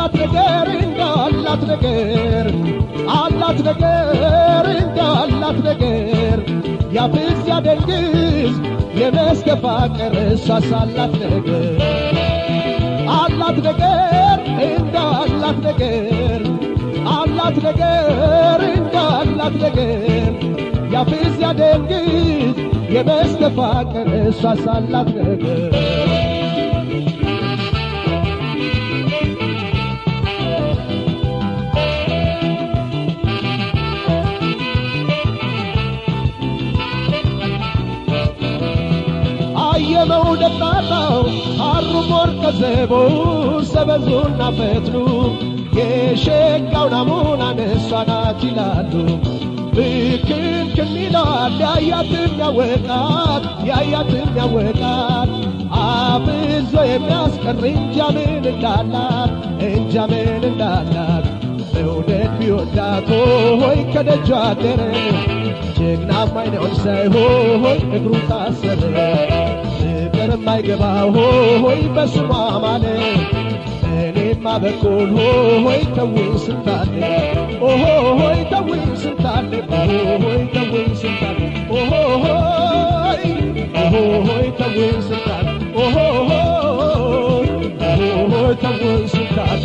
አላት ነገር እንዳላት ነገር አላት ነገር እንዳላት ነገር ያፍዝ ያደንግዝ የመስከፋቀር እሷስ አላት ነገር አላት ነገር እንዳላት ነገር አላት ነገር እንዳላት ነገር ያፍዝ ያደንግዝ የመስከፋቀር እሷስ አላት ነገር የመውደድ ጣጣው አሩሞር ከዘቦ ሰበዙና ፈትሉ የሸጋው ናሙና ነሷናት ይላሉ ብክንክን ይላል ያያትም ያወቃት አብዞ የሚያስቀር እንጃምን እንዳላት መውደድ ቢወዳቶ ሆይ ከደጇ አደረ ጀግና ማይነውን ሳይሆን እግሩ ታሰረ ፍቅርማይ ገባው ሆይ በስሟ ማለት እኔማ በኩል ሆይ ተውኝ ስንታለ ሆይ ተውኝ ስንታለ ሆይ ተውኝ ስንታለ ሆይ ተውኝ ስንታለ ሆይ ተውኝ ስንታለ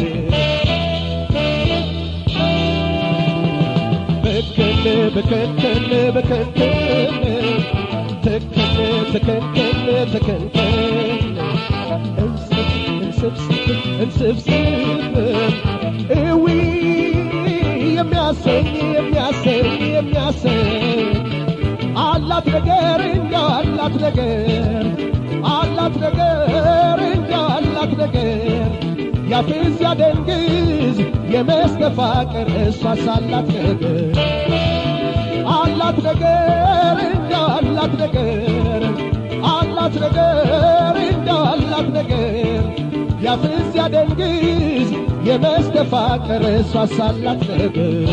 በከንከን እንስብስብ እዊ የሚያሰኝ አላት ነገር እንዳላት ነገር አላት ነገር እንዳላት ነገር ያፍዝ ያደንግዝ የመስከፋቀር እሷስ አላት ነገር አላት ነገር እንዳላት ነገር አላት ነገር እንዳላት ነገር ያፍዝ ያደንግዝ የመስከፋቀር እሷስ አላት ነገር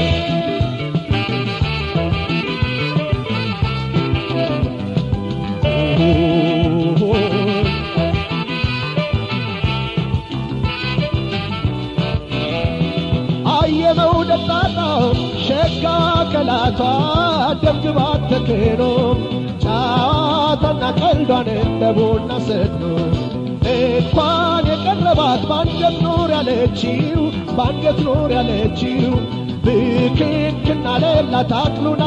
አየመውደድ ጣጣው ሸጋ ከላቷ ደምግባት ተክኖ ጫዋታና ቀልዷን እንደቡና ሰጥኖ እንኳን የቀረባት ባንገት ኖር ያለችው ብክንክና ሌላት አቅሉና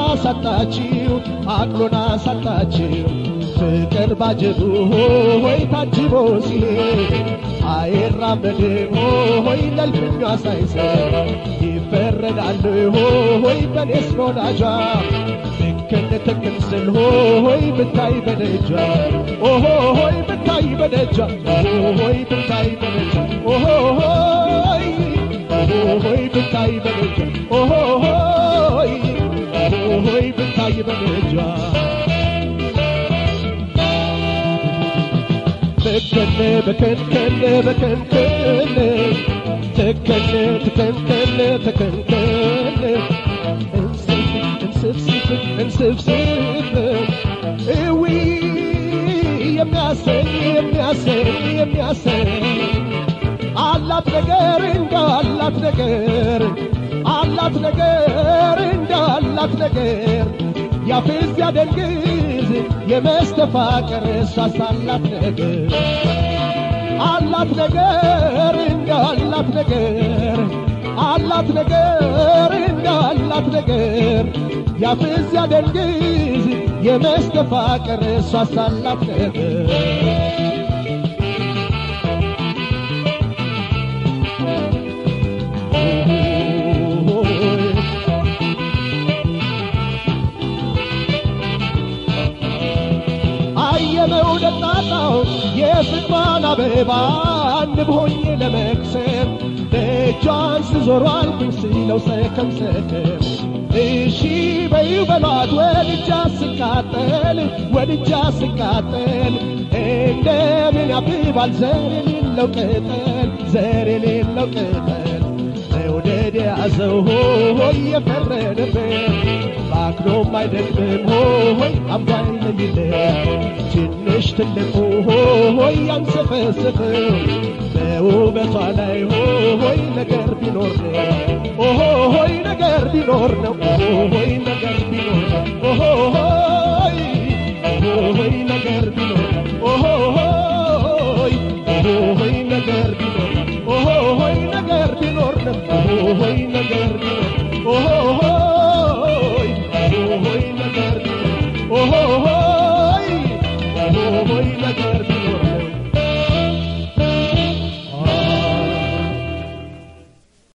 ሳጣችው ፍቅር ባጀቡ ሆይ ታጅቦ ሲሄድ አይራመድም ሆይ ለልፍኛ ሳይሰር ይፈረዳል ሆይ በኔስ ወዳጇ ትክን ስል ሆይ ብታይ በደጇ ሆይ ብታይ በደጇ ሆይ ብታይ በደጇ ሆይ ብታይ በደጇ ሆይ ብታይ በደጇ በከንከን ተከንከን እንስብስብ እዊ የሚያሰኝ አላት ነገር እንዳላት ነገር አላት ነገር እንዳላት ነገር ያፍዝ ያደንግዝ የመስከፋቀር እሷስ አላት ነገር አላት ነገር እንዳላት ነገር አላት ነገር እንዳላት ነገር ያፍዝ ያደንግዝ የመስከፋቀር እሷስ አላት ነገር የመውደድ ጣጣው የፍቅሯን አበባ ንብ ሆኜ ለመክሰም ደጇን ስዞሯል ስለው ሰከም እሺ በይው በሏት ወድጃ ስቃጠል እንደምን ያብባል ዘር የሌለው ቅጠል መውደድ ያዘው ሆይ የፈረደበት ባክኖም አይደግምም ሆይ አባይ ለሚለው ትንሽ ትልቁ ሆይ ያንሰፈሰፈው በውበቷ ላይ ሆይ ነገር ቢኖር ነው ኦሆ ሆይ ነገር ቢኖር ነው ኦሆ ሆይ